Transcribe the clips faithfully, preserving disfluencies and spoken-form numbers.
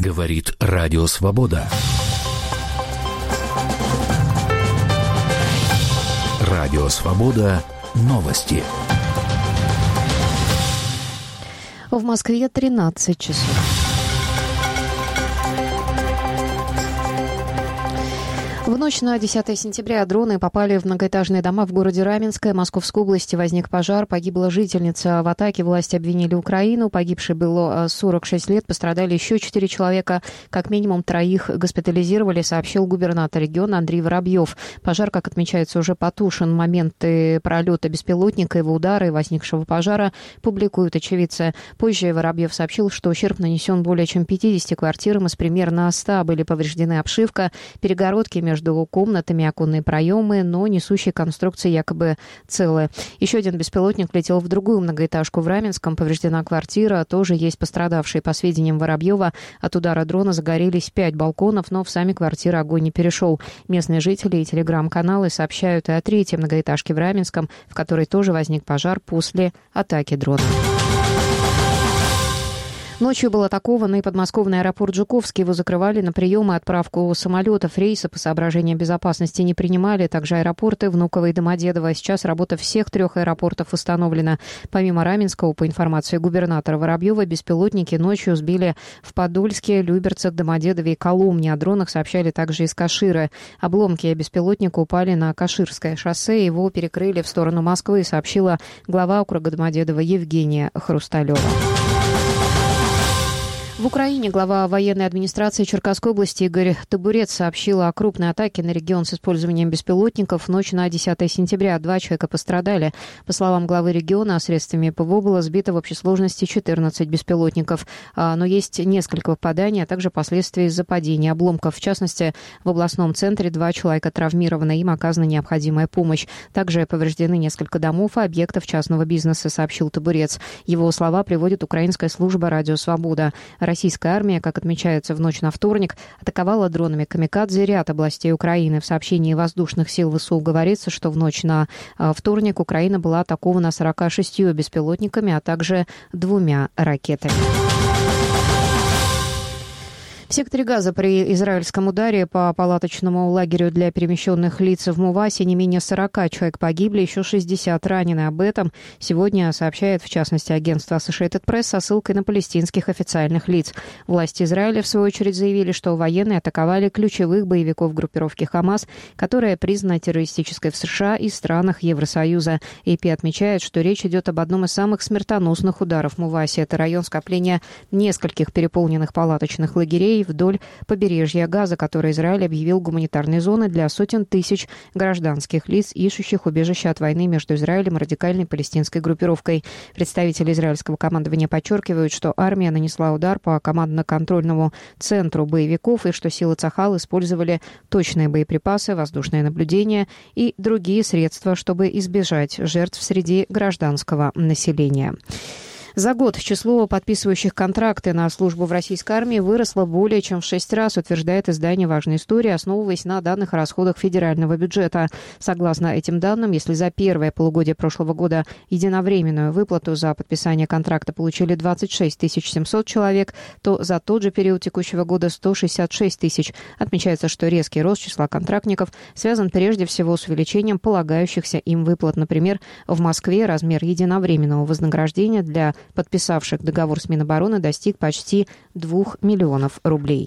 Говорит Радио Свобода. Радио Свобода. Новости. В Москве тринадцать часов. В ночь на десятое сентября дроны попали в многоэтажные дома в городе Раменское Московской области. Возник пожар, погибла жительница. В атаке власти обвинили Украину. Погибшей было сорок шесть лет, пострадали еще четыре человека. Как минимум троих госпитализировали, сообщил губернатор региона Андрей Воробьев. Пожар, как отмечается, уже потушен. Моменты пролета беспилотника, его удара и возникшего пожара публикуют очевидцы. Позже Воробьев сообщил, что ущерб нанесен более чем пятидесяти квартирам. Из примерно ста были повреждены обшивка, перегородки между между комнатами, оконные проемы, но несущие конструкции якобы целые. Еще один беспилотник летел в другую многоэтажку в Раменском. Повреждена квартира, тоже есть пострадавшие. По сведениям Воробьева, от удара дрона загорелись пять балконов, но в сами квартиры огонь не перешел. Местные жители и телеграм-каналы сообщают и о третьей многоэтажке в Раменском, в которой тоже возник пожар после атаки дрона. Ночью был атакован и подмосковный аэропорт Жуковский. Его закрывали на прием и отправку самолетов. Рейсы по соображениям безопасности не принимали. Также аэропорты Внуково и Домодедово. Сейчас работа всех трех аэропортов установлена. Помимо Раменского, по информации губернатора Воробьева, беспилотники ночью сбили в Подольске, Люберцах, Домодедове и Коломне. О дронах сообщали также из Каширы. Обломки беспилотника упали на Каширское шоссе. Его перекрыли в сторону Москвы, сообщила глава округа Домодедово Евгения Хрусталева. В Украине глава военной администрации Черкасской области Игорь Табурец сообщил о крупной атаке на регион с использованием беспилотников. В ночь на десятое сентября два человека пострадали. По словам главы региона, средствами ПВО было сбито в общей сложности четырнадцать беспилотников. Но есть несколько попаданий, а также последствия из-за падения обломков. В частности, в областном центре два человека травмированы, им оказана необходимая помощь. Также повреждены несколько домов и объектов частного бизнеса, сообщил Табурец. Его слова приводит украинская служба «Радио Свобода». Российская армия, как отмечается в ночь на вторник, атаковала дронами камикадзе ряд областей Украины. В сообщении воздушных сил ВСУ говорится, что в ночь на вторник Украина была атакована сороками шестью беспилотниками, а также двумя ракетами. В секторе Газа при израильском ударе по палаточному лагерю для перемещенных лиц в Мувасе не менее сорока человек погибли, еще шестьдесят ранены. Об этом сегодня сообщает, в частности, агентство Associated Press со ссылкой на палестинских официальных лиц. Власти Израиля, в свою очередь, заявили, что военные атаковали ключевых боевиков группировки «Хамас», которая признана террористической в США и странах Евросоюза. эй пи отмечает, что речь идет об одном из самых смертоносных ударов в Мувасе. Это район скопления нескольких переполненных палаточных лагерей вдоль побережья Газа, который Израиль объявил гуманитарной зоной для сотен тысяч гражданских лиц, ищущих убежище от войны между Израилем и радикальной палестинской группировкой. Представители израильского командования подчеркивают, что армия нанесла удар по командно-контрольному центру боевиков и что силы Цахал использовали точные боеприпасы, воздушное наблюдение и другие средства, чтобы избежать жертв среди гражданского населения. За год число подписывающих контракты на службу в российской армии выросло более чем в шесть раз, утверждает издание «Важная история», основываясь на данных о расходах федерального бюджета. Согласно этим данным, если за первое полугодие прошлого года единовременную выплату за подписание контракта получили двадцать шесть тысяч семьсот человек, то за тот же период текущего года сто шестьдесят шесть тысяч. Отмечается, что резкий рост числа контрактников связан прежде всего с увеличением полагающихся им выплат. Например, в Москве размер единовременного вознаграждения для подписавших договор с Минобороны достиг почти двух миллионов рублей.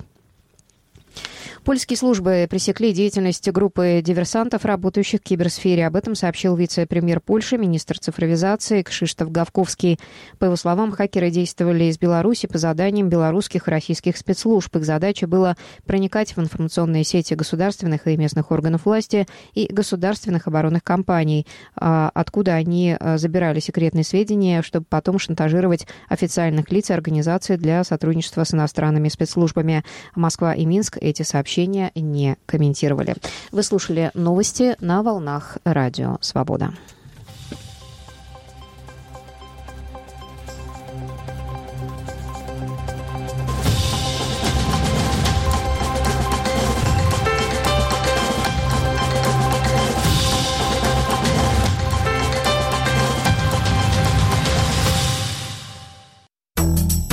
Польские службы пресекли деятельность группы диверсантов, работающих в киберсфере. Об этом сообщил вице-премьер Польши, министр цифровизации Кшиштоф Гавковский. По его словам, хакеры действовали из Беларуси по заданиям белорусских и российских спецслужб. Их задача была проникать в информационные сети государственных и местных органов власти и государственных оборонных компаний, откуда они забирали секретные сведения, чтобы потом шантажировать официальных лиц и организаций для сотрудничества с иностранными спецслужбами. Москва и Минск эти сообщения не комментировали. Вы слушали новости на волнах Радио Свобода.